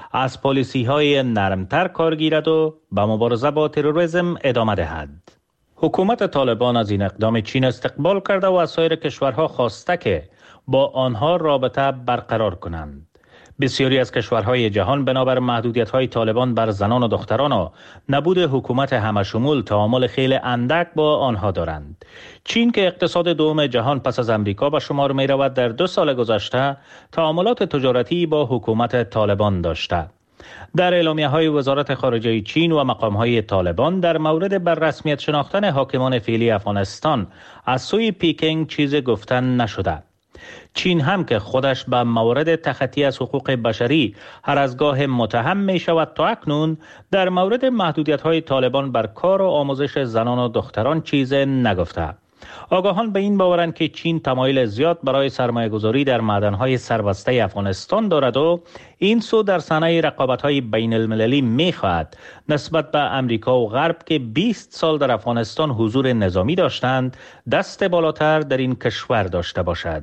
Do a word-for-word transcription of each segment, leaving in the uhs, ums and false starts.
از پالیسی های نرمتر کار گیرد و به مبارزه با تروریسم ادامه دهد. حکومت طالبان از این اقدام چین استقبال کرده و از سایر کشورها خواسته که با آنها رابطه برقرار کنند. بسیاری از کشورهای جهان بنابر محدودیت‌های طالبان بر زنان و دختران و نبود حکومت همشمول تعامل خیلی اندک با آنها دارند. چین که اقتصاد دوم جهان پس از امریکا به شمار می رود، در دو سال گذشته تعاملات تجارتی با حکومت طالبان داشته. در اعلامیه‌های وزارت خارجه چین و مقام‌های طالبان در مورد بر رسمیت شناختن حاکمان فعلی افغانستان از سوی پیکنگ چیز گفتن نشده. چین هم که خودش به موارد تخطی از حقوق بشری هر از گاه متهم می شود، تا اکنون در مورد محدودیت‌های طالبان بر کار و آموزش زنان و دختران چیز نگفته. آگاهان به این باورند که چین تمایل زیاد برای سرمایه گذاری در معدن‌های سربسته افغانستان دارد و این سو در صحنه رقابت‌های بین المللی می خواهد نسبت به امریکا و غرب که بیست سال در افغانستان حضور نظامی داشتند دست بالاتر در این کشور داشته باشد.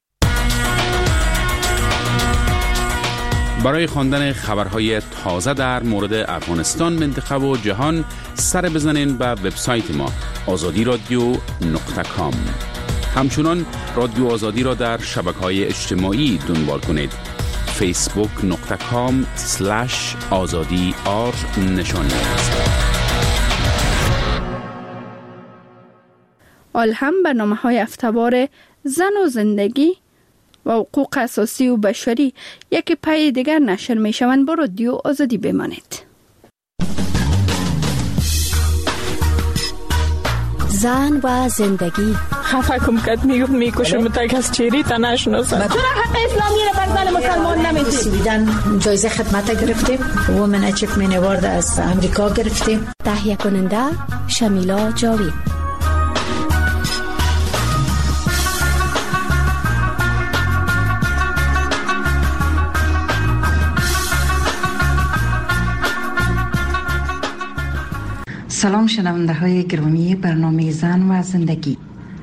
برای خواندن خبرهای تازه در مورد افغانستان، منطقه و جهان سر بزنین به وبسایت ما آزادی رادیو نقطه کام. همچنان رادیو آزادی را در شبکه‌های اجتماعی دنبال کنید. فیسبوک نقطه کام سلش آزادی آر نشان دهید. الهم برنامه‌های هفته‌وار زن و زندگی و حقوق اساسی و بشری یکی پای دیگر نشر می شوند. با رادیو آزادی بمانید. زن و زندگی. خفه کم کت میگفت میکشم تک از چیری تا نشناسم. چرا حق اسلامی رو بر زن مسلمان نمیدید؟ سویدن جایزه خدمت گرفتیم. وومن اچیومنت اوارد از امریکا گرفتیم. تهیه کننده شمیلا جاوید. سلام شنونده های گرامی برنامه زن و زندگی.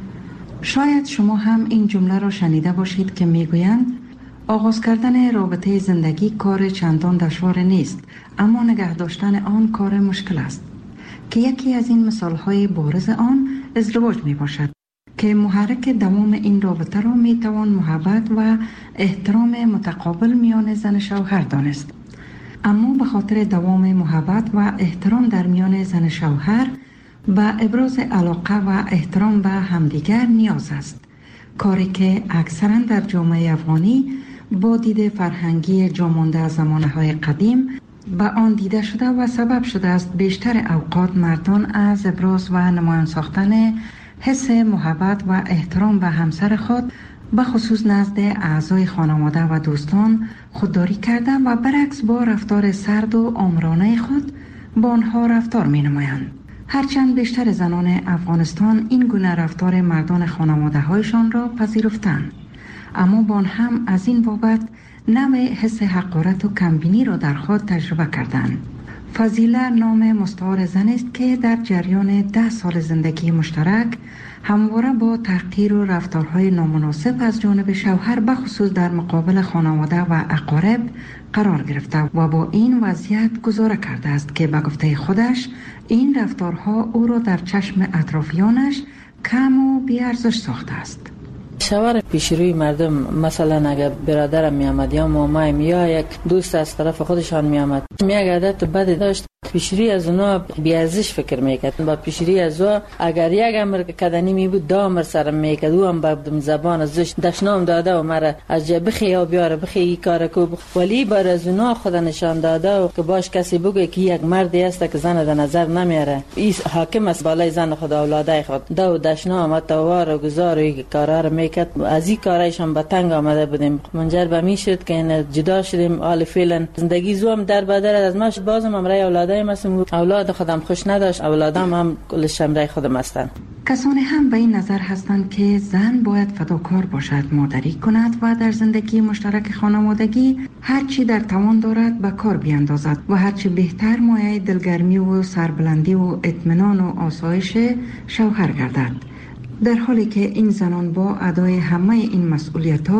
شاید شما هم این جمله را شنیده باشید که میگویند آغاز کردن رابطه زندگی کار چندان دشوار نیست، اما نگه داشتن آن کار مشکل است، که یکی از این مثال های بارز آن ازدواج می باشد که محرک دوام این رابطه را می توان محبت و احترام متقابل میان زن شوهر دانست. اما به خاطر دوام محبت و احترام در میان زن شوهر به ابراز علاقه و احترام به همدیگر نیاز است، کاری که اکثرا در جامعه افغانی با دید فرهنگی جامانده از زمانه‌های قدیم به آن دیده شده و سبب شده است بیشتر اوقات مردان از ابراز و نمایان ساختن حس محبت و احترام به همسر خود به خصوص نزد اعضای خانواده و دوستان خودداری کرده و برعکس با رفتار سرد و آمرانه خود با آنها رفتار می نمایند. هرچند بیشتر زنان افغانستان این گونه رفتار مردان خانواده هایشان را پذیرفتند، اما با آن هم از این بابت نوع حس حقارت و کمبینی را در خود تجربه کردند. فضیله نام مستعار زن است که در جریان ده سال زندگی مشترک همواره با تحقیر و رفتارهای نامناسب از جانب شوهر به خصوص در مقابل خانواده و اقارب قرار گرفته و با این وضعیت گزاره کرده است که به گفته خودش این رفتارها او را در چشم اطرافیانش کم و بی‌ارزش ساخته است. شوهر پیش روی مردم، مثلا اگر برادرم می آمد یا مامایم یا یک دوست از طرف خودشان می آمد، می یک عادت بد داشت، پیش روی از اونا بی ارزش فکر میکرد. با پیش روی از او اگر یک امر کدنی می بود دا امر سرم میکرد، او هم به زبان ازش دشنام داده و مرا از جا بخی یا بیاره بخی این کار کو، ولی بر از اونا خود نشان داده و که باش کسی بگه که یک مردی است که زن در نظر نمیاره، این حاکم است بالای زن خود اولادای خود، دا و دشنام توار و گزار و کارا رو میکرد. از این کارایشان به تنگ آمده بودیم، منجر به می شد که جدا شدیم. حال فعلا زندگی زوم در بدر از ماش بازم امرای اولادای مسم اولاد خودم خوش نداشت، اولادم هم کلش امرای خودم هستند. کسانی هم به این نظر هستند که زن باید فداکار باشد، مادری کند و در زندگی مشترک خانوادگی هر چی در توان دارد به کار بیاندازد و هر چی بهتر مایه دلگرمی و سربلندی و اطمینان و آسایش شوهر گردد، در حالی که این زنان با ادای همه این مسئولیت‌ها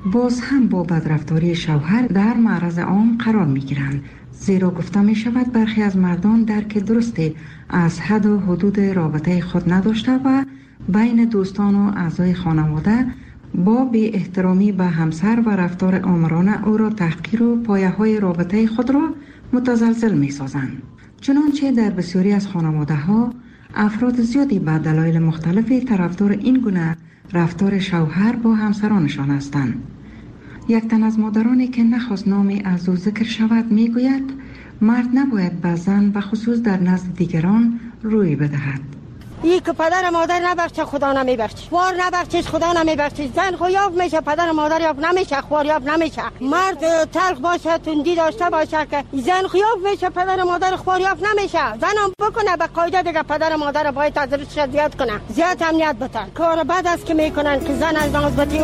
باز هم با بدرفتاری شوهر در معرض عام قرار می گیرند، زیرا گفته می شود برخی از مردان درک درستی از حد و حدود رابطه خود نداشته و بین دوستان و اعضای خانواده با بی احترامی به همسر و رفتار آمرانه او را تحقیر و پایه های رابطه خود را متزلزل می سازند. چنانچه در بسیاری از خانواده ها افراد زیادی به دلایل مختلفی طرفدار این گونه رفتار شوهر با همسرانشان هستند. یک تن از مادرانی که نخواست نامی از او ذکر شود می گوید مرد نباید به زن و خصوص در نزد دیگران روی بدهد. ای که پدر مادر نبخشه خدا نمیبخشه، خوار نبخشش خدا نمیبخشه. زن خویاب میشه، پدر مادر یاب نمیشه، خوار یاب نمیشه. مرد تلخ باشه، تندی داشته باشه که زن خویاب میشه، پدر مادر خوار یاب نمیشه. زن هم بکنه به قاعده دیگه پدر مادر باید تدریسش زیاد کنه، زیاد امنیت بده. کار بد است که میکنن که زن از نازبتی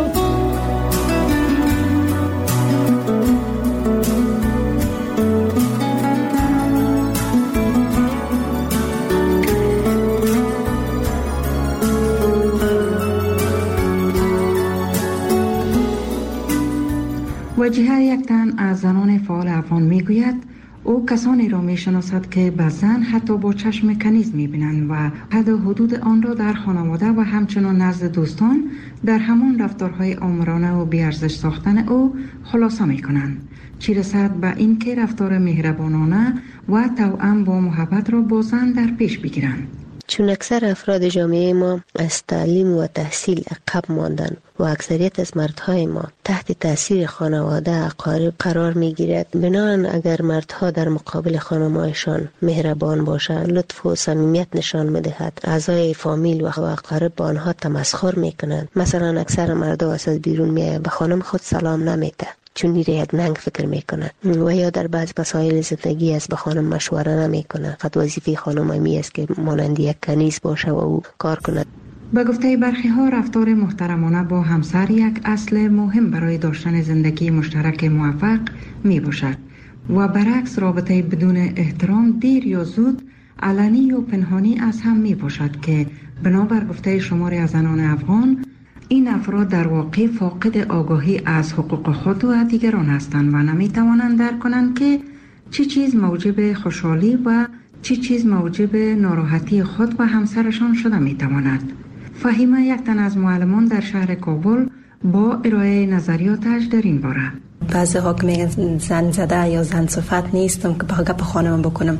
وجیه یک تن از زنان فعال افغان می گوید او کسانی را می شناسد که به زن حتی با چشم کنیز می بینند و حد و حدود آن را در خانواده و همچنان نزد دوستان در همان رفتارهای آمرانه و بیارزش ساختن او خلاصه می کنند، چی رسد به این که رفتار مهربانانه و توأم با محبت را با زن در پیش بگیرند. چون اکثر افراد جامعه ما از تعلیم و تحصیل عقب ماندن و اکثریت از مردهای ما تحت تاثیر خانواده اقارب قرار می گیرد، بنابراین اگر مردها در مقابل خانمایشان مهربان باشند، لطف و صمیمیت نشان می دهد، اعضای فامیل و اقارب با آنها تمسخر می کنند. مثلا اکثر مردها از بیرون می آید به خانم خود سلام نمیده چون میره یک ننگ فکر میکنه و یا در بعض مسائل زندگی از به خانم مشوره نمیکنه. فقط وظیفه خانم می است که مانند یک کنیز باشه و او کار کنه. به گفته برخی ها رفتار محترمانه با همسر یک اصل مهم برای داشتن زندگی مشترک موفق می باشد و برعکس رابطه بدون احترام دیر یا زود علنی و پنهانی از هم می باشد که بنابر گفته شماری از زنان افغان این افراد در واقع فاقد آگاهی از حقوق خود و دیگران هستند و نمی توانند درک کنند که چی چیز موجب خوشحالی و چی چیز موجب ناراحتی خود و همسرشان شده می تواند. فهیمه یک تن از معلمان در شهر کابل با ارائه نظریاتش در این باره. بعضی ها که میگن زن زده یا زن صفت نیستم که با گپ خانم بکنم.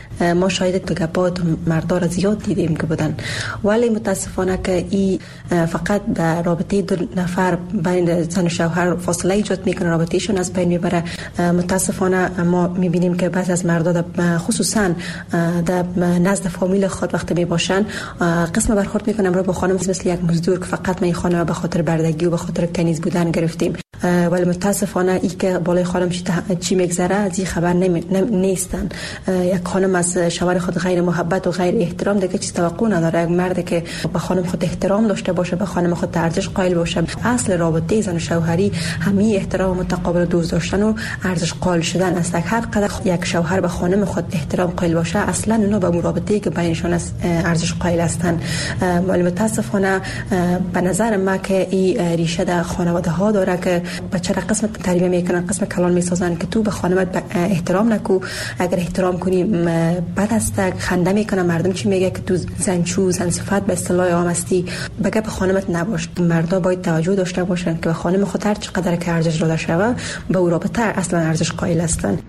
ما شاید تو گپات مردا را زیاد دیدیم که بودن، ولی متاسفانه که این فقط در رابطه دو نفر بین زن و شوهر فاصله ایجاد میکنه، رابطهشون از بین میبره. متاسفانه ما میبینیم که بعض از مردا خصوصا در نزد فامیل خود وقتی میباشن قسم برخورد میکنن رو با خانم مثل یک مزدور که فقط ما خانم به خاطر بردگی و به خاطر کنیز بودن گرفتیم. ولی متاسفانه ای که بالای خانم چی, چی میگذره از این خبر نمی... نیستن. یک خانم از شوهر خود غیر محبت و غیر احترام دیگه چیز توقع نداره. یک مرد که به خانم خود احترام داشته باشه، به خانم خود ارزش قائل باشه. اصل رابطه زن و شوهری همین احترام متقابل و دوست داشتن و ارزش قائل شدن است. هر قدر یک شوهر به خانم خود احترام قائل باشه، اصلا اونا به رابطه‌ای که بینشون است ارزش قائل هستند. ولی متاسفانه به نظر من که این ریشه در خانواده ها داره که بچه را قسم تربیه میکنن، قسم کلان میسازن که تو به خانمت احترام نکو، اگر احترام کنی بد است. خنده میکنن مردم چی میگه که تو زنچو زن صفت به اصطلاح عام هستی، بگه به خانمت نباش. مردا باید توجه داشته باشن که به خانم خود هر چقدر که ارزش داده شوه به او رابطه اصلا ارزش قائل هستن.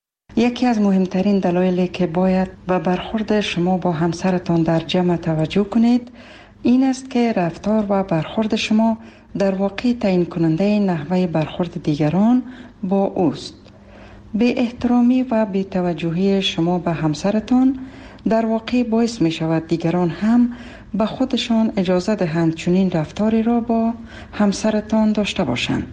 یکی از مهمترین دلایلی که باید به برخورد شما با همسرتان در جمع توجه کنید این است که رفتار و برخورد شما در واقع تعیین کننده نحوه برخورد دیگران با اوست. بی احترامی و بی توجهی شما به همسرتان در واقع باعث می شود دیگران هم به خودشان اجازه دهند چنین رفتاری را با همسرتان داشته باشند.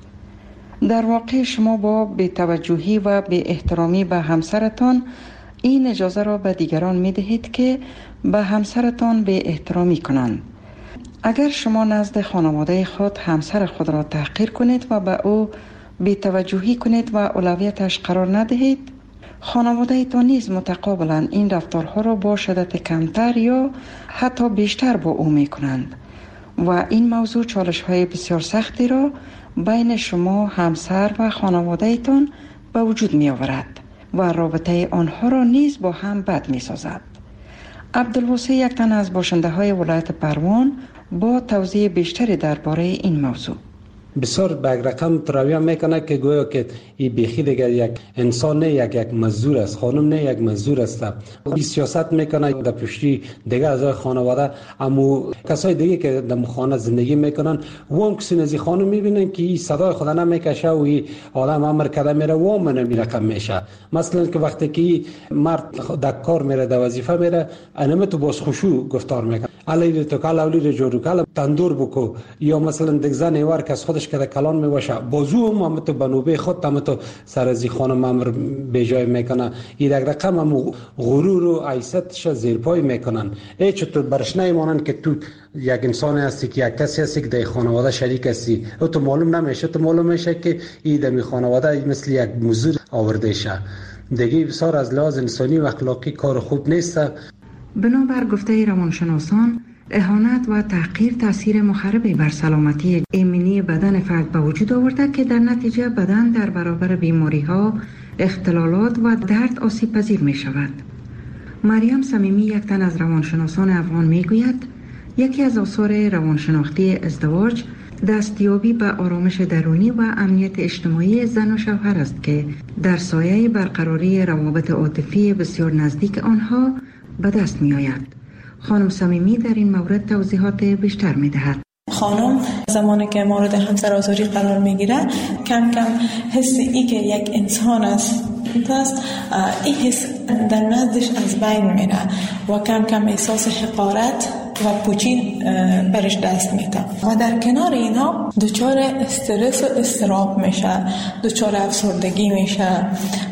در واقع شما با بی توجهی و بی احترامی به همسرتان این اجازه را به دیگران می دهید که به همسرتان بی احترامی کنند. اگر شما نزد خانواده خود همسر خود را تحقیر کنید و به او بی توجهی کنید و اولویتش قرار ندهید، خانواده تان نیز متقابلا این رفتارها را با شدت کمتر یا حتی بیشتر با او می کنند و این موضوع چالش های بسیار سختی را بین شما همسر و خانواده ایتان به وجود می آورد و رابطه آنها را نیز با هم بد می سازد. عبدالواسع یک تن از باشنده های ولایت پروان با توضیح بیشتری درباره این موضوع. بسیار به یک رقم ترویه میکنه که گویا که این بیخی دیگر یک انسان نه، یک یک مزدور است، خانم نه یک مزدور است. این سیاست میکنه در پشتی دیگه از خانواده، اما کسای دیگه که در خانه زندگی میکنن و هم کسی نزی خانم میبینن که این صدای خدا نمیکشه و این آدم امر کرده میره و هم نمی رقم میشه. مثلا که وقتی که مرد در کار میره، در وظیفه میره، انمه تو باز خوشو گفتار میکنه، علی تو کال اولی جورو کال تندور بکو، یا مثلا دیگه زن ایوار که از خودش که کلان میباشه بازو هم هم تو بنوبه خود هم تو سرزی خانم امر به جای میکنه. این رقم هم غرور و عیستش زیر پای میکنن. ای چطور برش نمیمانن که تو یک انسان هستی، که یک کسی هستی که در خانواده شریک هستی، او تو معلوم نمیشه، تو معلوم میشه که این در خانواده مثل یک موضوع آورده شه. دیگه بسیار از لحاظ انسانی و اخلاقی کار خوب نیست. بنابر گفته روانشناسان، اهانت و تحقیر تاثیر مخربی بر سلامتی ایمنی بدن فرد به وجود آورده که در نتیجه بدن در برابر بیماری ها، اختلالات و درد آسیب پذیر می شود. مریم صمیمی، یک تن از روانشناسان افغان، می گوید یکی از آثار روانشناختی ازدواج دستیابی به آرامش درونی و امنیت اجتماعی زن و شوهر است که در سایه برقراری روابط عاطفی بسیار نزدیک آنها به دست می آید. خانم صمیمی در این مورد توضیحات بیشتر می دهد. خانم زمانی که مورد همسرآزاری قرار می گیره، کم کم حس ای که یک انسان است است این حس در نزدش از بین میره و کم کم احساس حقارت و پوچی برش دست میده و در کنار اینا دچار استرس و اضطراب میشه، دچار افسردگی میشه،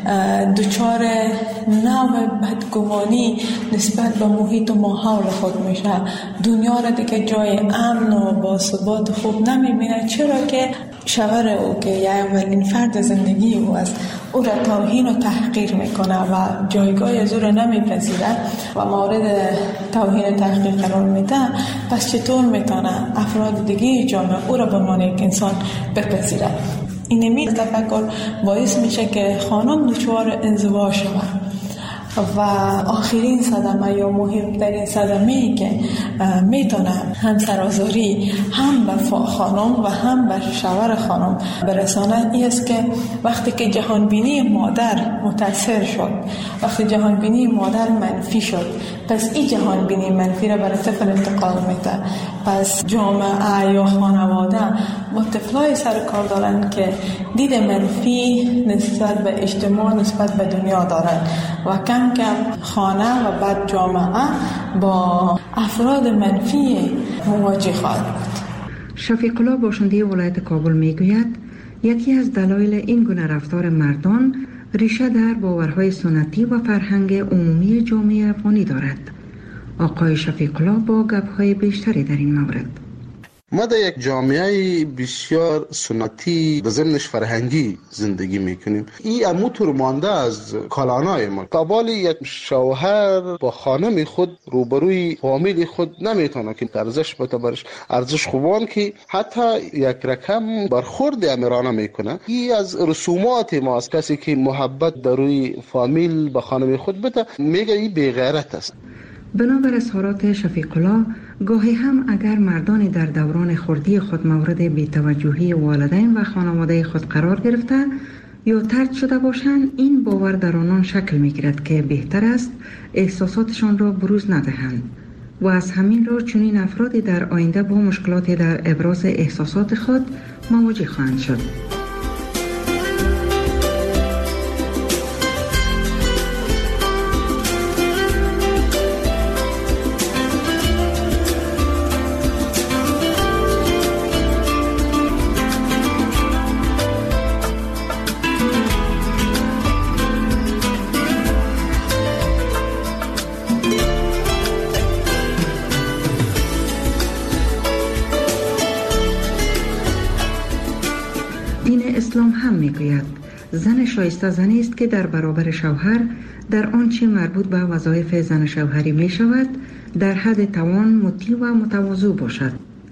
دچار نوع بدگمانی نسبت به محیط و ماحول خود میشه. دنیا را دیگه جای امن و باثبات خوب نمیبینه، چرا که شوهر او که یا اولین فرد زندگی او است او را توهین و تحقیر میکنه و جایگاه از او را نمیپذیره و مورد توهین و تحقیر قرار میده. پس چطور میتونه افراد دیگه جامعه او را به عنوان یک انسان بپذیره؟ این می تفکر باعث میشه که خانم دچار انزوا شود و آخرین صدمه یا مهمترین صدمه‌ای که میتونه همسرآزاری هم به خانم و هم به شوهر خانم برسانه این است که وقتی که جهانبینی مادر متاثر شد، وقتی جهانبینی مادر منفی شد، پس این جهانبینی منفی را برای طفل انتقال میده. پس جامعه یا خانواده با طفلای سر کار دارن که دید منفی نسبت به اجتماع، نسبت به دنیا دارن و کم کم خانه و بعد جامعه با افراد منفی مواجه خواهد بود. شفیق الله باشنده ولایت کابل میگوید یکی از دلایل این گونه رفتار مردان ریشه در باورهای سنتی و فرهنگ عمومی جامعه افغانی دارد. آقای شفیق الله با گپ‌های بیشتری در این مورد. ما در یک جامعه بسیار سنتی و ضمنش فرهنگی زندگی میکنیم. این اموتور مانده از کالانای ما. قبال یک شوهر با خانم خود روبروی فامیل خود نمیتونه که ارزش بده برش، ارزش خوبان که حتی یک رقم برخورد امیرانه میکنه. این از رسومات ماست. کسی که محبت در روی فامیل به خانم خود بده میگه این بی‌غیرت است. بنابر اظهارات شفیق الله، گاهی هم اگر مردانی در دوران خردی خود مورد بی‌توجهی والدین و خانواده خود قرار گرفته یا طرد شده باشند، این باور در آنان شکل می‌گیرد که بهتر است احساساتشان را بروز ندهند و از همین رو چنین افرادی در آینده با مشکلاتی در ابراز احساسات خود مواجه خواهند شد. اسلام هم میگوید زن شایسته زنی است که در برابر شوهر در آنچه مربوط به وظایف زن شوهری می شود در حد توان مطیع و متواضع باشد.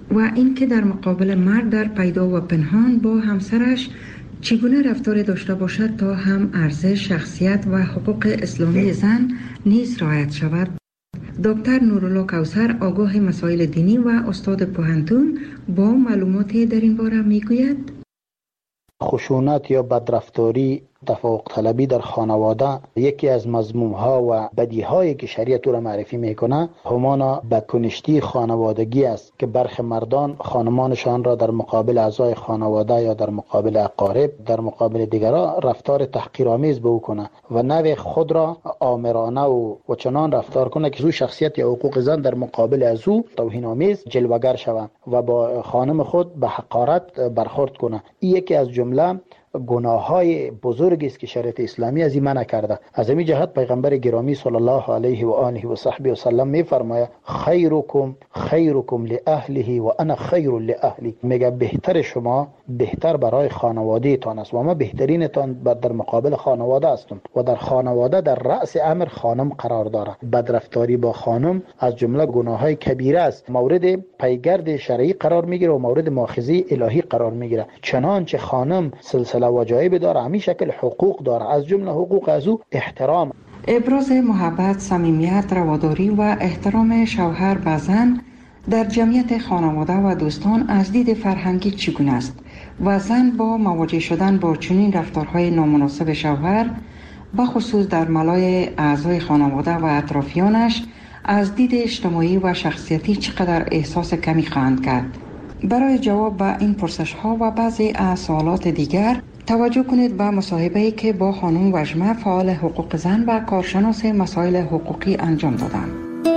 و اینکه در مقابل مرد در پیدا و پنهان با همسرش چگونه رفتار داشته باشد تا هم ارزش، شخصیت و حقوق اسلامی زن نیز رعایت شود. دکتر نورالله کوثر آگاه مسائل دینی و استاد پوهنتون با معلوماتی در این باره میگوید: خشونت یا بدرفتاری، تفوق طلبی در خانواده یکی از مذموم‌ها و بدیهایی که شریعت او را معرفی میکنه همان بدکنشتی خانوادگی است که برخی مردان خانمانشان را در مقابل اعضای خانواده یا در مقابل اقارب، در مقابل دیگران رفتار تحقیرآمیز به او کنه و نوع خود را آمرانه و, و چنان رفتار کنه که زو شخصیت یا حقوق زن در مقابل از او توهین‌آمیز جلوگر شود و با خانم خود به حقارت برخورد کنه. این یکی از جمله گناه‌های بزرگی است که شریعت اسلامی از این منع کرده. از همین جهت پیغمبر گرامی صلی الله علیه و آله و صحبه و سلم می‌فرماید خیرکم خیرکم لاهله و انا خیر لاهلی. میگه بهتر شما بهتر برای خانواده تان است و ما بهترین تان در مقابل خانواده هستم و در خانواده در رأس امر خانم قرار داره. بدرفتاری با خانم از جمله گناه‌های کبیره است، مورد پیگرد شرعی قرار میگیره و مورد مؤاخذه الهی قرار میگیره. چنانچه خانم سلسله وجایب داره، همین شکل حقوق داره، از جمله حقوق از او احترام. ابراز محبت، صمیمیت، رواداری و احترام شوهر به زن در جمعیت خانواده و دوستان از دید فرهنگی چگونه است و زن با مواجه شدن با چنین رفتارهای نامناسب شوهر به خصوص در ملای اعضای خانواده و اطرافیانش از دید اجتماعی و شخصیتی چقدر احساس کمی خواهند کرد؟ برای جواب به این پرسش ها و بعضی از سوالات دیگر توجه کنید به مصاحبه‌ای که با خانم وژمه فعال حقوق زن و کارشناس مسائل حقوقی انجام دادم.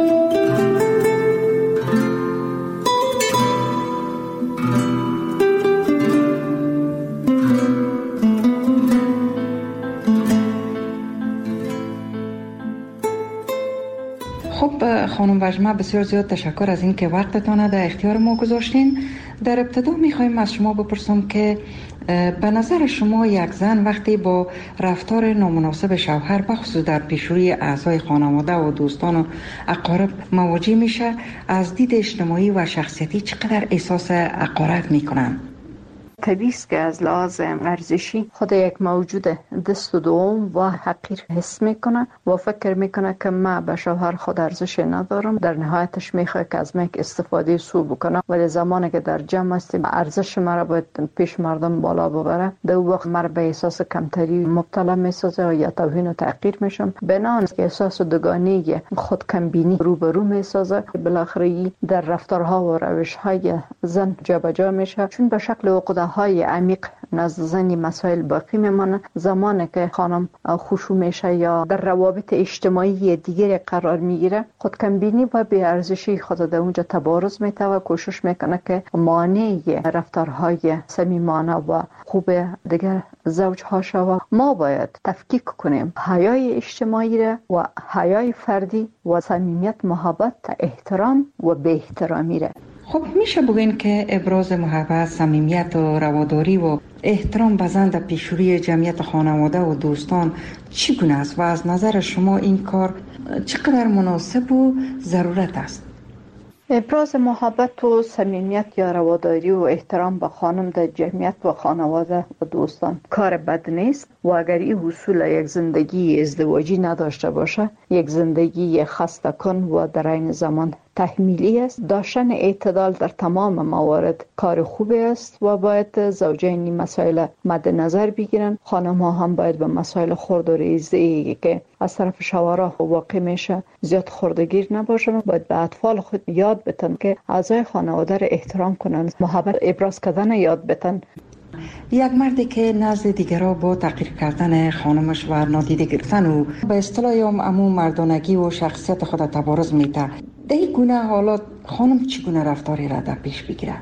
خب خانم وژمه، بسیار زیاد تشکر از این که وقتتان در اختیار ما گذاشتین. در ابتدا میخوایم از شما بپرسم که به نظر شما یک زن وقتی با رفتار نامناسب شوهر بخصوص در پیشروی اعضای خانواده و دوستان و اقارب مواجه میشه، از دید اجتماعی و شخصیتی چقدر احساس حقارت میکنن؟ طبیعی است که از لحاظ ارزشی خود یک موجود دست و دوم و حقیر حس میکنه و فکر میکنه که من به شوهر خود ارزش ندارم. در نهایتش میخواد که از من استفاده سو بکنه، ولی زمانی که در جمع هستیم ارزش مرا باید پیش مردم بالا ببره، در وقت مرا به احساس کمتری مبتلا میسازه یا توهین و تحقیر میشم. بنان که احساس دوگانگی خود کمبینی روبرو میسازه، بالاخره در رفتارها و روشهای زن جابجا میشه، چون به شکل عقده های عمیق نزد زنی مسائل باقی میمانه. زمانی که خانم خشوع میشه یا در روابط اجتماعی دیگری قرار میگیره، خود کمبینی و بی ارزشی خود در اونجا تبارز میته و کوشش میکنه که مانع رفتارهای صمیمانه و خوب دیگر زوج ها شود. ما باید تفکیک کنیم حیای اجتماعی را و حیای فردی و صمیمیت، محبت، احترام و بی احترامی را. خب میشه بگین که ابراز محبت، صمیمیت و رواداری و احترام به زن در پیشروی جمعیت خانواده و دوستان چگونه است و از نظر شما این کار چقدر مناسب و ضرورت است؟ ابراز محبت و صمیمیت یا رواداری و احترام به خانم در جمعیت و خانواده و دوستان کار بد نیست و اگر این حصول یک زندگی ازدواجی نداشته باشه، یک زندگی خسته کن و در این زمان تحمیلی است. داشتن اعتدال در تمام موارد کار خوبی است و باید زوجین مسائل مد نظر بگیرن. خانم ها هم باید به مسائل خرد و ریزی که از طرف شوهرها واقع میشه زیاد خردگیر نباشن. باید به اطفال خود یاد بتن که اعضای خانواده را احترام کنن، محبت ابراز کردن یاد بتن. یک مردی که نزد دیگرها با تحقیر کردن خانمش و نادیده گرفتن و به اصطلاح امو مردانگی و شخصیت خود تبارز میده، در این گونه حالات خانم چگونه رفتاری را در پیش بگیره؟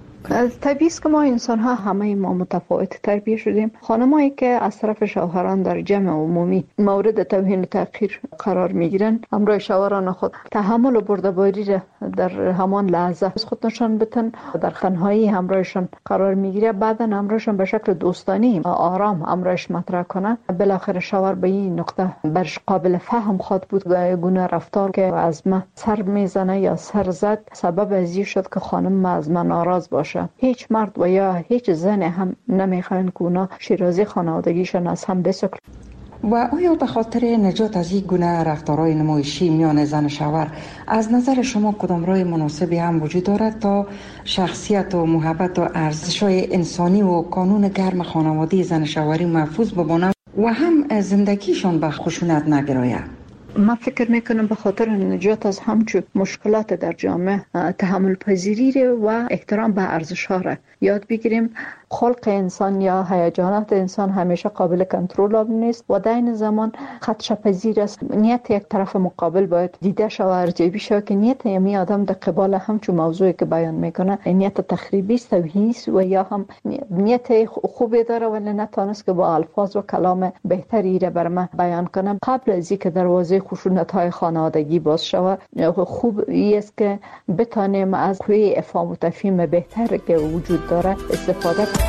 طبیعی است که ما انسان ها همه ما متفاوت تربیت شدیم. خانمایی که از طرف شوهران در جمع عمومی مورد توهین و تحقیر قرار می گیرند، همراه شوهران خود تحمل و بردباری را در همان لحظه از خود نشان بدن، در تنهایی همراهشان قرار میگیره، بعدا همراهشان به شکل دوستانی آرام همراهش مطرح کنه. بالاخره شوهر به این نقطه برش قابل فهم خود بود گونه رفتار که از من سر میزنه یا سر زد سبب از این شد که خانم از من ناراض باشه. هیچ مرد و یا هیچ زن هم نمیخواین که اونا شیرازی خانوادگیشان از هم بسکل. و آیا به خاطر نجات از این گونه رفتارهای نمایشی میان زن و شوهر از نظر شما کدام راه مناسبی هم وجود دارد تا شخصیت و محبت و ارزش‌های انسانی و قانون گرم خانوادگی زن و شوهری محفوظ بماند و هم زندگیشان به خشونت نگراید؟ من فکر میکنم به خاطر نجات از همچون مشکلات در جامعه تحمل پذیری و احترام به ارزش ها را یاد بگیریم. خلق انسان یا هیجانات انسان همیشه قابل کنترل نیست و در این زمان خدشه پذیر است. نیت یک طرف مقابل باید دیده شود و ارزیابی شود که نیت یمی آدم در قبال همچون موضوعی که بیان میکنه نیت تخریبی است و یا هم نیت خوبی داره ولی نتونست که با الفاظ و کلام بهتری را بر من بیان کنه. قبل از اینکه دروازه خشونت های خانوادگی باز شود خوب است که بتانیم از قوه افهام و تفهیم بهتر که وجود داره استفاده کنیم.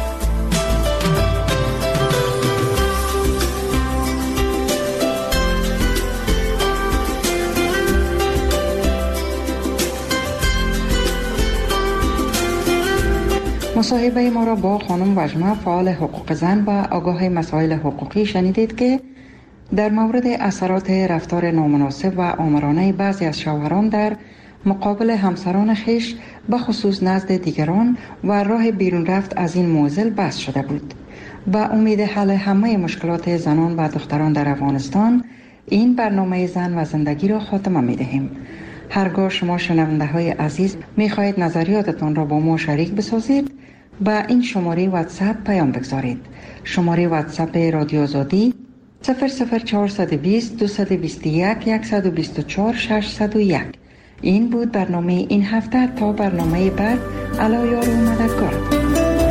مصاحبه ما را با خانم وجمه فعال حقوق زن و آگاه مسائل حقوقی شنیدید که در مورد اثرات رفتار نامناسب و آمرانه بعضی از شوهران در مقابل همسران خیش به خصوص نزد دیگران و راه بیرون رفت از این معضل بحث شده بود. با امید حل همه مشکلات زنان و دختران در افغانستان این برنامه زن و زندگی را خاتمه می دهیم. هرگاه شما شنونده های عزیز می خواهید نظریاتتان را با ما شریک بسازید با این شماره واتساپ پیام بگذارید. شماره واتساپ رادیو آزادی صفر صفر چهارصد و بیست دویست و بیست و یک صد و بیست و چهار ششصد و یک. این بود برنامه این هفته. تا برنامه بعد علا یار و مددگار.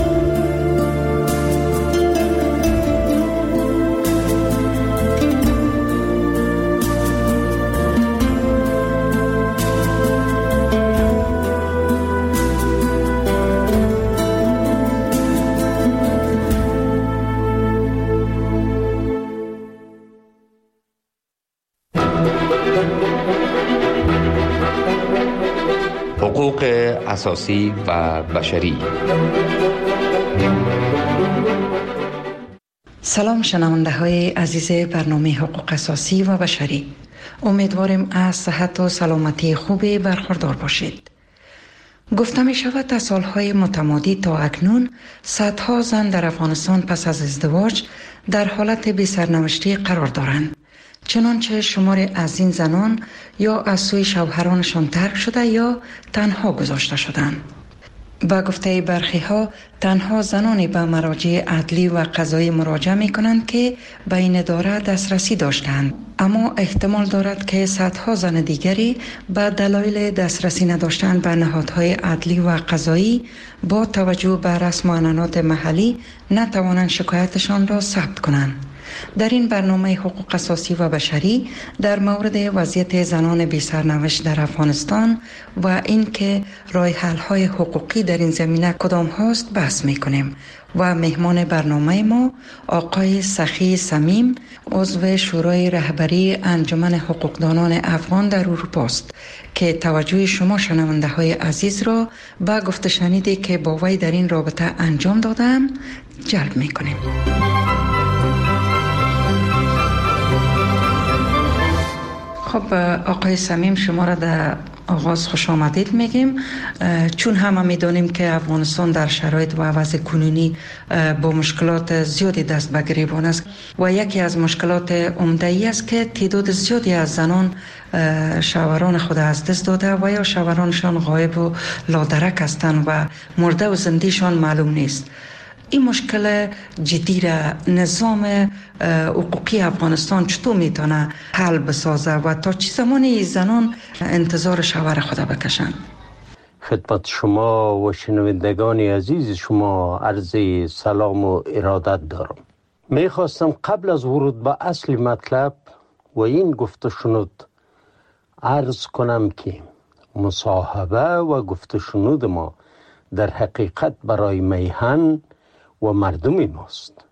حقوق اساسی و بشری. سلام شنونده های عزیز برنامه حقوق اساسی و بشری. امیدواریم از صحت و سلامتی خوبی برخوردار باشید. گفته می شود از سالهای متمادی تا اکنون صدها زن در افغانستان پس از ازدواج در حالت بی سرنوشتی قرار دارند. چنانچه شمار از این زنان یا از سوی شوهرانشان ترک شده یا تنها گذاشته شدند. با گفته برخی ها تنها زنانی به مراجع عدلی و قضایی مراجعه می کنند که به این اداره دسترسی داشتند، اما احتمال دارد که صدها زن دیگری به دلایل دسترسی نداشتن به نهادهای عدلی و قضایی با توجه به رسم و عنعنات محلی نتوانند شکایتشان را ثبت کنند. در این برنامه حقوق اساسی و بشری در مورد وضعیت زنان بی سرنوشت در افغانستان و اینکه راه حل های حقوقی در این زمینه کدام هاست بحث میکنیم و مهمان برنامه ما آقای سخی صمیم عضو شورای رهبری انجمن حقوقدانان افغان در اروپا است که توجه شما شنونده های عزیز را به گفته شنیدی که با وی در این رابطه انجام دادم جلب میکنیم. خب آقای صمیم، شما را در آغاز خوش آمدید میگیم، چون همه میدانیم که افغانستان در شرایط و وضع کنونی با مشکلات زیادی دست به گریبان است و یکی از مشکلات عمده ای است که تعداد زیادی از زنان شوهران خود از دست داده و یا شوهرانشان غایب و لادرک هستند و مرده و زندهشان معلوم نیست. این مشکل جدی را نظام حقوقی افغانستان چطور میتونه حل بسازه و تا چه زمانی زنان انتظار شوهر خود بکشند؟ خدمت شما و شنوندگان عزیز شما عرض سلام و ارادت دارم. میخواستم قبل از ورود به اصل مطلب و این گفته شنود عرض کنم که مصاحبه و گفت و شنود ما در حقیقت برای میهن و مردم ماست،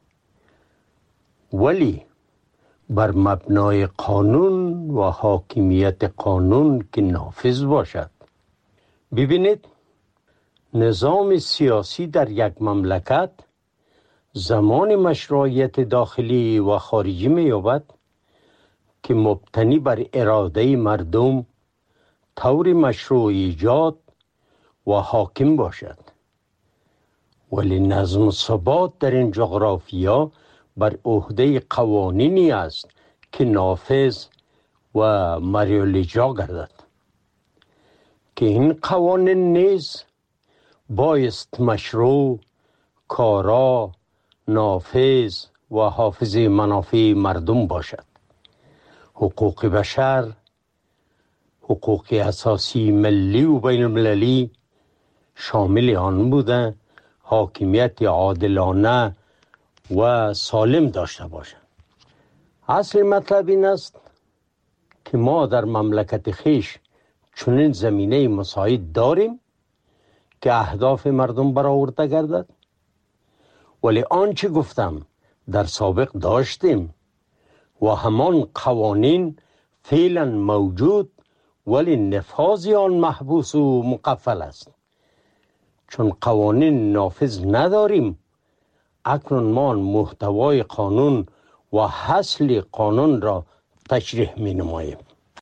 ولی بر مبنای قانون و حاکمیت قانون که نافذ باشد. ببینید، نظام سیاسی در یک مملکت زمان مشروعیت داخلی و خارجی می یابد که مبتنی بر اراده مردم طور مشروع ایجاد و حاکم باشد، ولی نظم و ثبات در این جغرافیا بر عهده قوانینی است که نافذ و مریال اجرا گردد، که این قوانین نیز بایست مشروع، کارا، نافذ و حافظ منافع مردم باشد. حقوق بشر، حقوق اساسی ملی و بین المللی شامل آن بوده حاکمیت عادلانه و سالم داشته باشند. اصل مطلب این است که ما در مملکت خیش چنین زمینه مساعد داریم که اهداف مردم برآورده گردد، ولی آنچه گفتم در سابق داشتیم و همان قوانین فعلا موجود، ولی نفاذ آن محبوس و مقفل است. چون قوانین نافذ نداریم، اکنون ما محتوای قانون و حاصل قانون را تشریح می نماییم.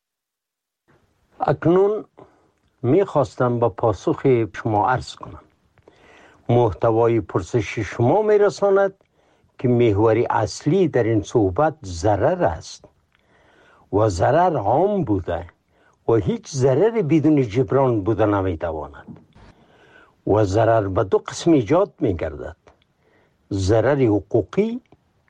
اکنون می خواستم با پاسخ شما عرض کنم. محتوای پرسش شما می رساند که محور اصلی در این صحبت ضرر است و ضرر عام بوده و هیچ ضرر بدون جبران بوده نمی تواند و ضرر به دو قسم ایجاد می گردد: ضرر حقوقی،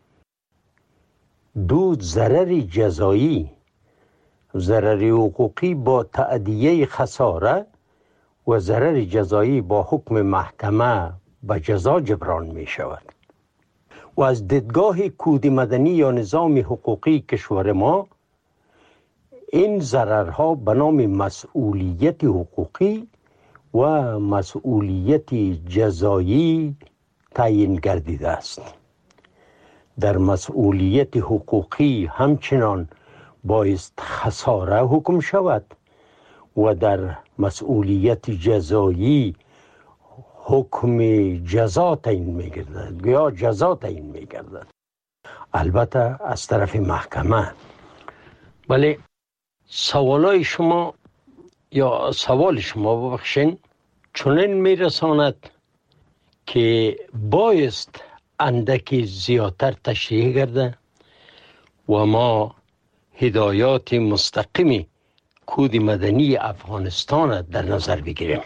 دو ضرر جزایی. ضرر حقوقی با تأدیه خساره و ضرر جزایی با حکم محکمه به جزا جبران می شود. و از دیدگاه کود مدنی یا نظام حقوقی کشور ما، این ضررها به نام مسئولیت حقوقی و مسئولیت جزایی تعیین گردیده است. در مسئولیت حقوقی همچنان بایست خساره حکم شود و در مسئولیت جزایی حکم جزا تعیین می گردد یا جزا تعیین می گردد، البته از طرف محکمه. ولی سوالای شما یا سوال شما ببخشین چنین می رساند که بایست اندکی زیادتر تشریح گرده و ما هدایات مستقیمی کود مدنی افغانستان در نظر بگیریم.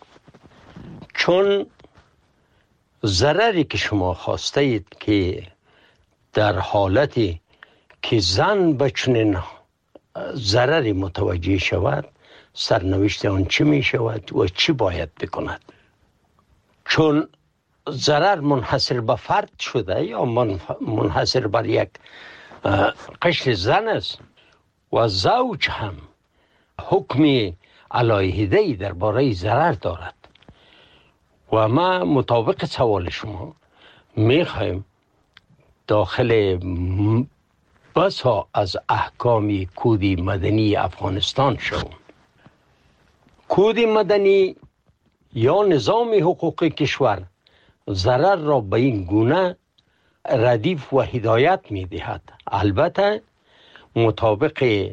چون ضرری که شما خواسته اید که در حالتی که زن به چنین ضرری متوجه شود، سرنوشت آن چی می شود و چی باید بکند. چون ضرر منحصر به فرد شده یا منحصر بر یک قشر زن است و زوج هم حکم علیحده‌ای درباره ضرر دارد و ما مطابق سوال شما میخوایم داخل بسا از احکام کود مدنی افغانستان شوم. کود مدنی یا نظام حقوقی کشور ضرر را به این گونه ردیف و هدایت می دهد. البته مطابق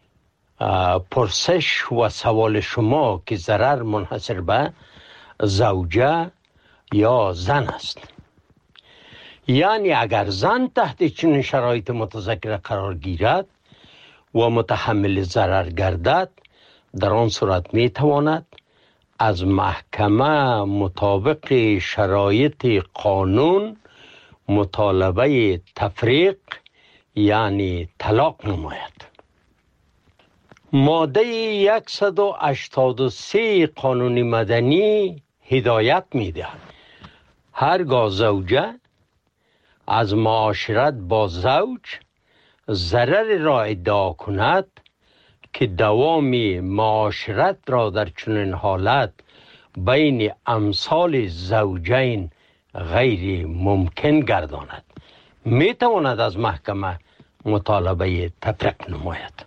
پرسش و سوال شما که ضرر منحصر به زوجه یا زن است، یعنی اگر زن تحت چنین شرایط متذکره قرار گیرد و متحمل ضرر گردد، در آن صورت می تواند از محکمه مطابق شرایط قانون مطالبه تفریق یعنی طلاق نماید. ماده صد و هشتاد و سه قانون مدنی هدایت می دهد هرگاه زوجه از معاشرت با زوج ضرر را ادعا کند، که دوام معاشرت را در چنین حالت بین امثال زوجین غیر ممکن گرداند، می تواند از محکمه مطالبه تفریق نماید.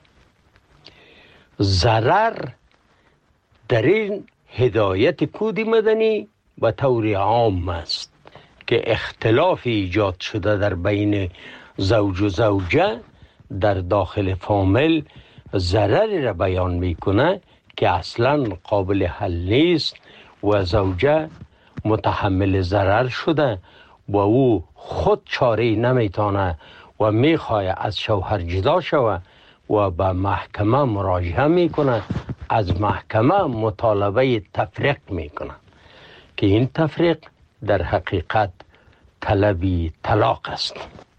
ضرر در این هدایت کود مدنی به طور عام است که اختلاف ایجاد شده در بین زوج و زوجه در داخل فامیل ضرری را بیان میکنه که اصلا قابل حل نیست و زوجه متحمل ضرر شده و او خود چاره نمیتونه و میخواه از شوهر جدا شوه و به محکمه مراجعه میکنه، از محکمه مطالبه تفریق میکنه که این تفریق در حقیقت طلبی طلاق است.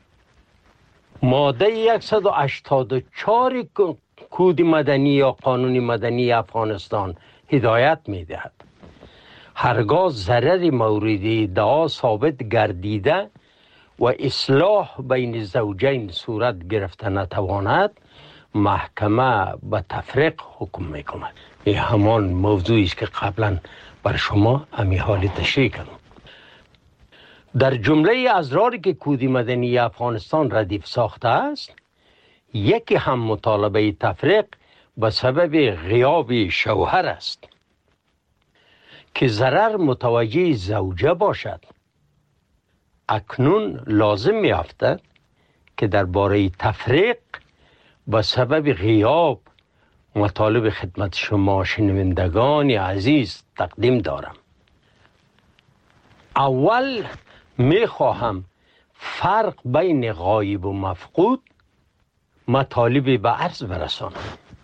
ماده صد و هشتاد و چهار کود مدنی یا قانون مدنی افغانستان هدایت میدهد هرگاه ضرر مورد ادعا ثابت گردیده و اصلاح بین زوجین صورت گرفته نتواند، محکمه به تفریق حکم میکند. این همان موضوعی است که قبلا بر شما امی حال تشریح کردم. در جمله ازراری که کود مدنی افغانستان ردیف ساخته است، یکی هم مطالبه تفریق به سبب غیاب شوهر است که ضرر متوجه زوجه باشد. اکنون لازم می افتد که درباره تفریق به سبب غیاب مطالب خدمت شما شنوندگان عزیز تقدیم دارم. اول می خواهم فرق بین غایب و مفقود مطالب به عرض برسانم.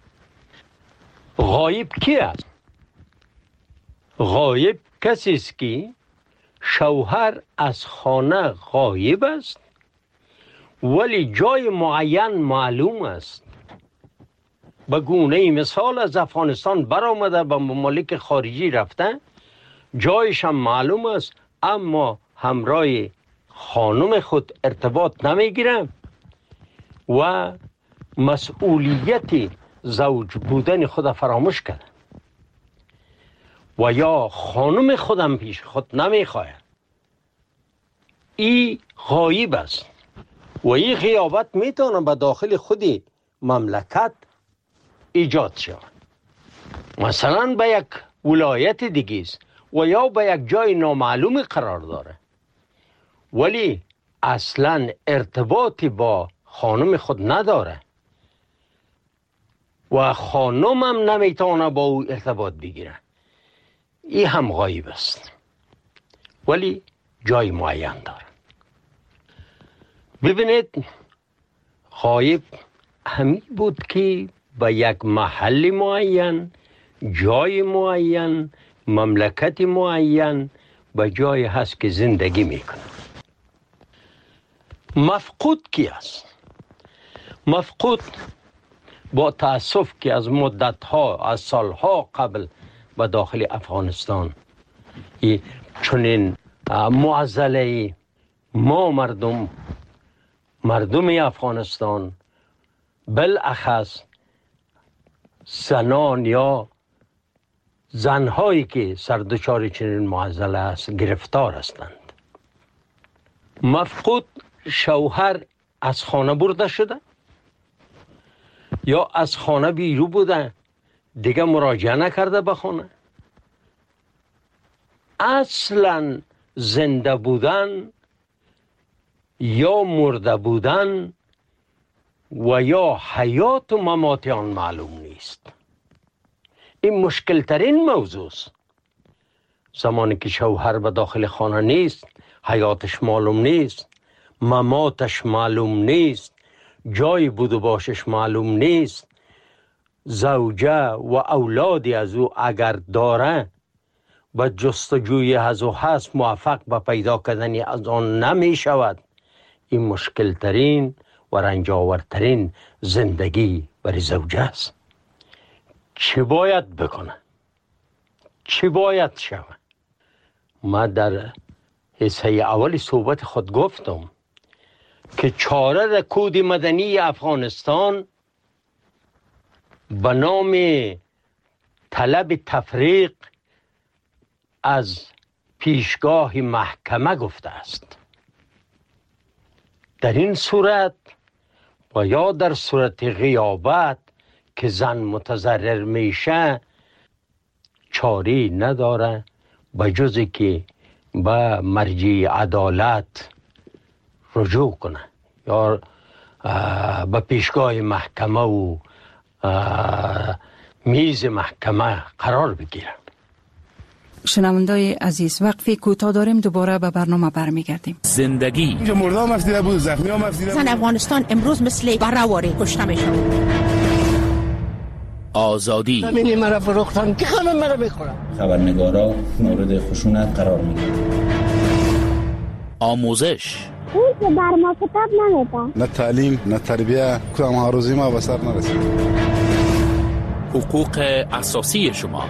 غایب کی است؟ غایب کسی است که شوهر از خانه غایب است ولی جای معین معلوم است. به گونه مثال از افغانستان برآمده به ممالک خارجی رفته، جایش هم معلوم است اما همراه خانم خود ارتباط نمیگیره و مسئولیت زوج بودن خود فراموش کرده و یا خانم خودم پیش خود نمیخواه. این غایب است و این غیابت میتونه به داخل خودی مملکت ایجاد شود. مثلا به یک ولایت دیگه است و یا به یک جای نامعلوم قرار داره ولی اصلا ارتباطی با خانم خود نداره و خانم هم نمیتونه با او ارتباط بگیره. این هم غایب است ولی جای معین داره. ببینید، غایب همین بود که به یک محل معین، جای معین، مملکت معین به جای هست که زندگی میکنه. مفقود کی است؟ مفقود با تأسف که از مدتها، از سالها قبل به داخل افغانستان چنین معضله ما مردم مردم افغانستان بالاخص زنان یا زنهایی که سردچار چنین معضله است گرفتار هستند. مفقود شوهر از خانه برده شده یا از خانه بیرون بوده، دیگه مراجعه نکرده به خانه. اصلا زنده بودن یا مرده بودن و یا حیات و ممات آن معلوم نیست. این مشکل ترین موضوع است. زمانی که شوهر به داخل خانه نیست، حیاتش معلوم نیست، مماتش معلوم نیست، جای بود و باشش معلوم نیست، زوجه و اولادی از او اگر داره و جستجوی از او هست موفق به پیدا کردن از آن نمی شود. این مشکل ترین و رنجاورترین زندگی برای زوجه است. چی باید بکنه؟ چی باید شود؟ ما در حصه اول صحبت خود گفتم که چاره کود مدنی افغانستان به نام طلب تفریق از پیشگاه محکمه گفته است. در این صورت و یا در صورت غیابت که زن متضرر میشه چاری نداره به جز که به مرجع عدالت رجوع کنه یا به پیشگاه محکمه و میز محکمه قرار بگیره. شنوندای عزیز، وقفی کوتاه داریم، دوباره به برنامه برمیگردیم. زندگی اینجا مردم مفیده بود، زخمی ها مفیده بود. زن افغانستان امروز مثل برآوری کشته میشن. آزادی زمینی مرا فروختن که خانم مرا بخورم. خبرنگارا مورد خشونت قرار میگیرن. آموزش اون که بر ما کتاب نمیده. نه تعلیم نه تربیه، کدام ها روزی ما به سر نرسید. حقوق اساسی شما.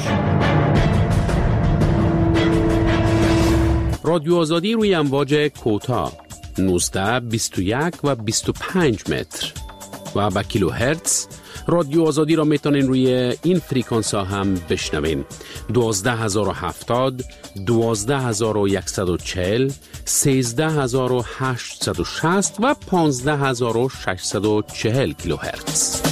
رادیو آزادی روی امواج کوتاه نوزده، بیست و یک و بیست و پنج متر و با کیلو هرتز. رادیو آزادی را میتونین روی این فریکانس ها هم بشنوین: دوازده هزار و هفتاد، دوازده هزار و صد و چهل، سیزده هزار و هشتصد و شصت و پانزده هزار و ششصد و چهل کیلو هرتز.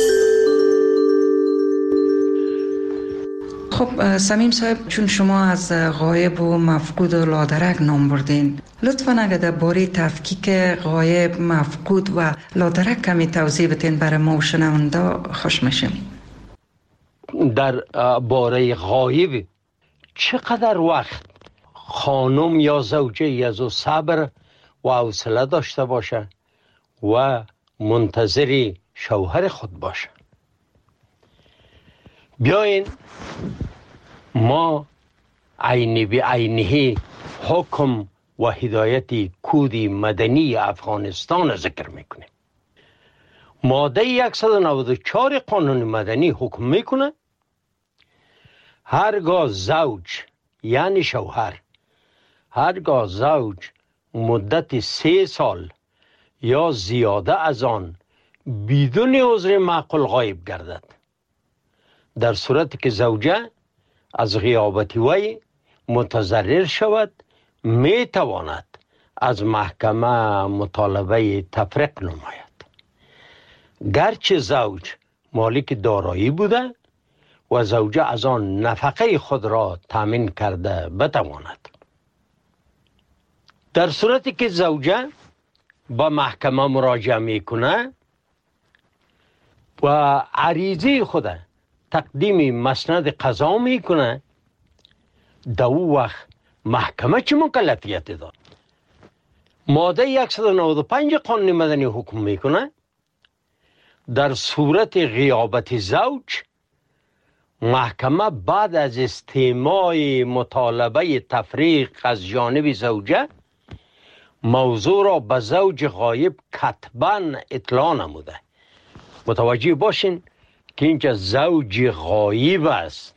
خب سمیم صاحب، چون شما از غایب و مفقود و لادرک نام بردین، لطفاً اگر در باره تفکیک غایب، مفقود و لادرک کمی توضیح بدین برای ما و شنونده خوش میشیم. در باره غایب چقدر وقت خانم یا زوجه از او صبر و حوصله داشته باشه و منتظر شوهر خود باشه؟ بیاین ما عینی بی عینی حکم و هدایت کود مدنی افغانستان ذکر میکنیم. ماده صد و نود و چهار قانون مدنی حکم میکنه هرگاه زوج یعنی شوهر، هرگاه زوج مدت سه سال یا زیاده از آن بدون عذر معقول غایب گردد، در صورتی که زوجه از غیابت وی متضرر شود، می تواند از محکمه مطالبه تفریق نماید، گرچه زوج مالک دارایی بوده و زوجه از آن نفقه خود را تامین کرده بتواند. در صورتی که زوجه با محکمه مراجعه میکنه و عریضه خود تقدیم مسند قضا میکنه، در او وقت محکمه چه مکلفیت داد؟ ماده صد و نود و پنج قانون مدنی حکم میکنه در صورت غیابت زوج، محکمه بعد از استماع مطالبه تفریق از جانب زوجه موضوع را به زوج غایب کتباً اطلاع نموده. متوجه باشین که اینجا زوج غایب است،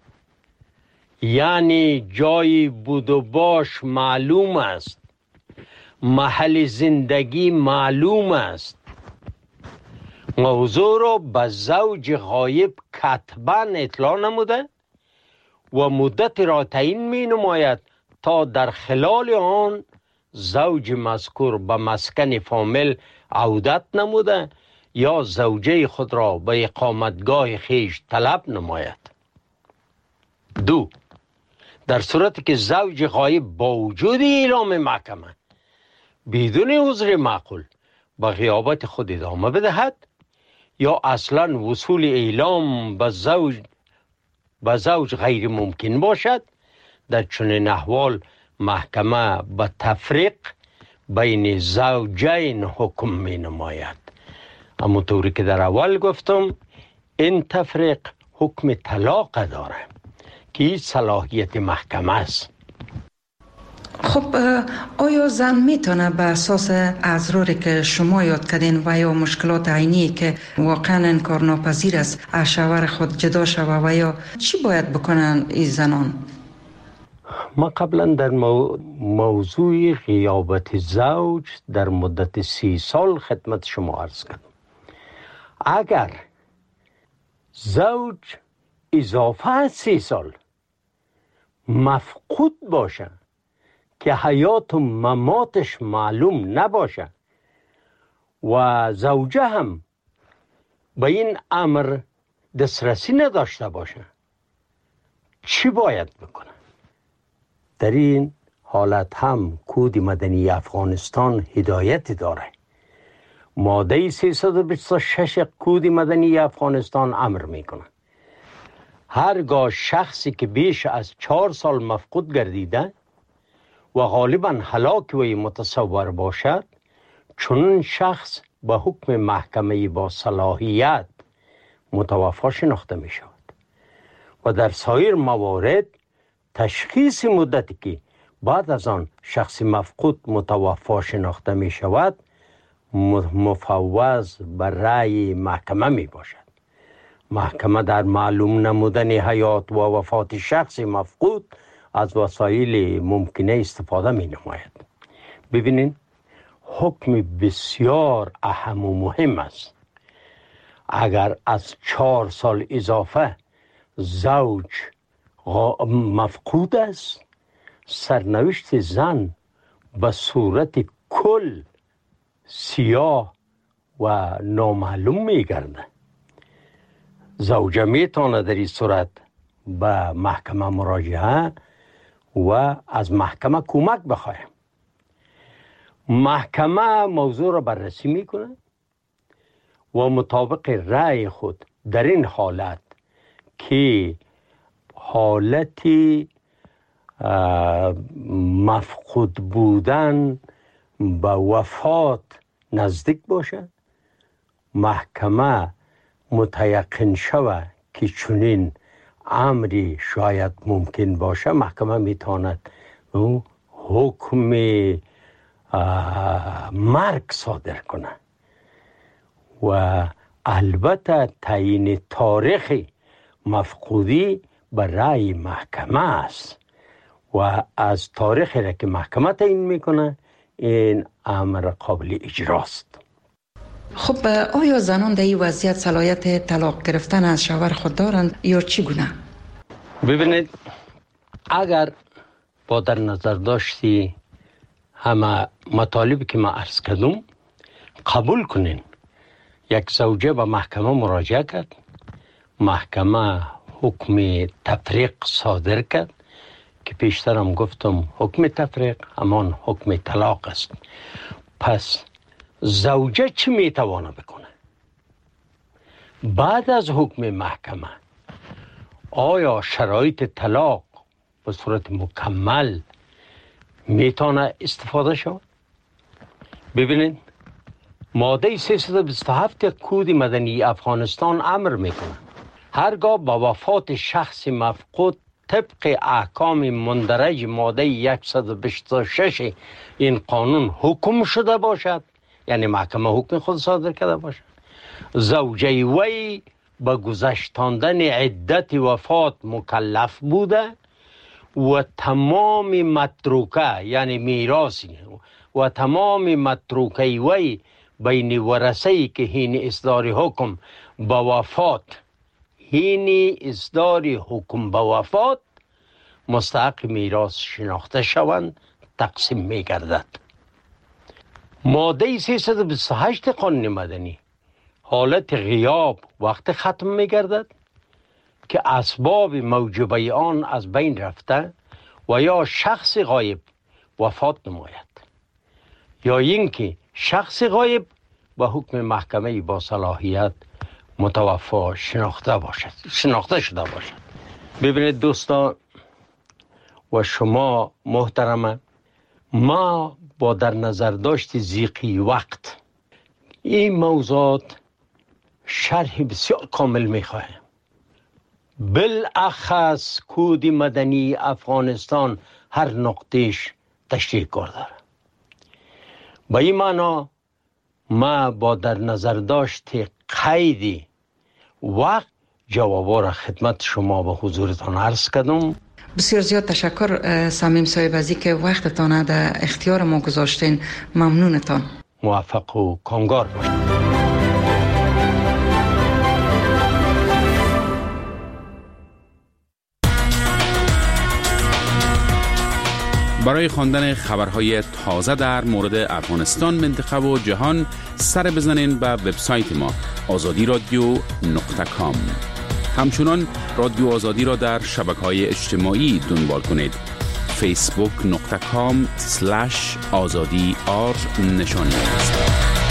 یعنی جای بود و باش معلوم است، محل زندگی معلوم است. موضوع را به زوج غایب کتباً اطلاع نموده و مدت را تعیین می نماید تا در خلال آن زوج مذکور به مسکن فامیل عودت نموده یا زوجه خود را به اقامتگاه خیش طلب نماید. دو، در صورتی که زوج غایب با وجود اعلام محکمه بدون عذر معقول به غیابت خود ادامه بدهد یا اصلا وصول اعلام به زوج به زوج غیر ممکن باشد، در چنین احوال محکمه به تفریق بین زوجین حکم می نماید. همونطوری که در اول گفتم، این تفریق حکم طلاق داره که صلاحیت محکمه است. خب آیا زن میتونه به اساس اضراری که شما یاد کردین و یا مشکلات عینی که واقعا انکار ناپذیر است از شوهر خود جدا شوه و یا چی باید بکنن این زنان؟ ما قبلا در مو... موضوع غیابت زوج در مدت سی سال خدمت شما عرض کردم. اگر زوج اضافه سی سال مفقود باشه که حیات و مماتش معلوم نباشه و زوجه هم به این امر دسترسی نداشته باشه، چی باید بکنه؟ در این حالت هم کود مدنی افغانستان هدایت داره. ماده سیصد و بیست و شش کود مدنی افغانستان امر میکنه هرگاه شخصی که بیش از چهار سال مفقود گردیده و غالبا هلاک وی متصور باشد، چنین شخص به حکم محکمه با صلاحیت متوفی شناخته می شود و در سایر موارد تشخیص مدتی که بعد از آن شخص مفقود متوفی شناخته می شود مفوض به رأی محکمه می باشد. محکمه در معلوم نمودن حیات و وفات شخص مفقود از وسایل ممکنه استفاده می نماید. ببینید حکم بسیار اهم و مهم است. اگر از چهار سال اضافه زوج مفقود است، سرنوشت زن به صورت کل سیاه و نامعلوم می گرده. زوجه می تانه در این صورت به محکمه مراجعه و از محکمه کمک بخواهیم. محکمه موضوع را بررسی میکنه و مطابق رأی خود در این حالت که حالتی مفقود بودن به وفات نزدیک باشه، محکمه متیقن شود که چنین امری شاید ممکن باشه، محکمه میتواند حکم مرگ صادر کنه و البته تعیین تاریخ مفقودی به رأی محکمه است و از تاریخی را که محکمه تعیین میکنه این امر قابل اجراست. خب آیا زنان در این وضعیت صلاحیت طلاق گرفتن از شوهر خود دارند یا چگونه؟ ببینید اگر با در نظر داشتی همه مطالبی که ما عرض کردم قبول کنین، یک زوجه به محکمه مراجعه کرد، محکمه حکم تفریق صادر کرد که پیشتر هم گفتم حکم تفریق همان حکم طلاق است. پس زوجه چی میتوانه بکنه؟ بعد از حکم محکمه آیا شرایط طلاق به صورت مکمل میتونه استفاده شود؟ ببینید ماده سیصد و بیست و هفت کود مدنی افغانستان امر میکنه هرگاه با وفات شخص مفقود طبق احکام مندرج ماده صد و بیست و شش این قانون حکم شده باشد، یعنی محکمه حکم خود صادر کرده باشد، زوجه وی به گذشتاندن عدت وفات مکلف بوده و تمام متروکه یعنی میراثی و تمام متروکه وی بین ورثه‌ای که هین اصدار حکم به وفات هین اصدار حکم به وفات مستحق میراث شناخته شوند تقسیم می گردد. ماده سیصد و بیست و هشت قانون مدنی حالت غیاب وقت ختم می گردد که اسباب موجبه آن از بین رفته و یا شخص غایب وفات نماید یا اینکه شخص غایب به حکم محکمه با صلاحیت متوفی شناخته باشد شناخته شده باشد. ببینید دوستان و شما محترمه، ما با در نظر داشت ضیقی وقت این موضوعات شرح بسیار کامل میخواهیم. بالاخص کود مدنی افغانستان هر نقطهش تشریح کار داره. با این معنا ما با در نظر داشت قیدی وقت جوابا را خدمت شما به حضورتان عرض کردم. بسیار زیاد تشکر صمیم صاحب از اینکه وقتتان در اختیار ما گذاشتین. ممنونتان. موفق و کامگار باشید. برای خواندن خبرهای تازه در مورد افغانستان، منطقه و جهان سر بزنین به وبسایت ما آزادی رادیو نقطه کام. همچنان رادیو آزادی را در شبکه‌های اجتماعی دنبال کنید. فیسبوک نقطه کام سلش آزادی آر نشانی است.